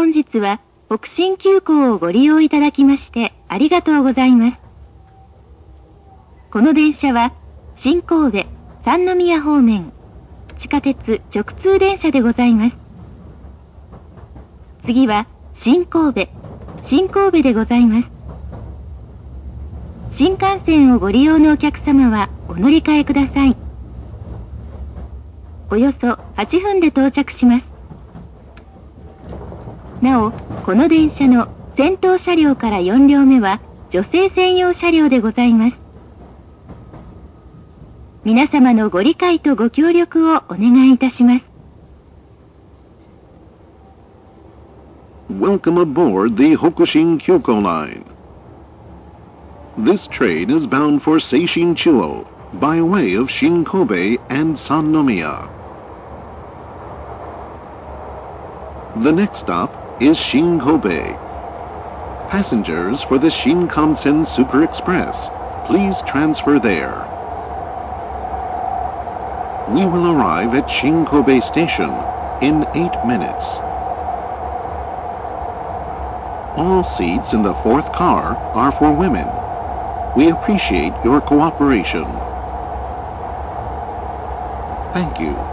本日は北新急行をご利用いただきましてありがとうございます。この電車は新神戸三宮方面地下鉄直通電車でございます。次は新神戸でございます。新幹線をご利用のお客様はお乗り換えください。およそ8分で到着します。なお、この電車の先頭車両から4両目は女性専用車両でございます。皆様のご理解とご協力をお願いいたします。 Welcome aboard the Hokushin Kyoko Line. This train is bound for Seishin Chuo by way of Shinkobe and Sannomiya. The next stop is Shinkobe. Passengers for the Shinkansen Super Express, please transfer there. We will arrive at Shinkobe Station in 8 minutes. All seats in the fourth car are for women. We appreciate your cooperation. Thank you.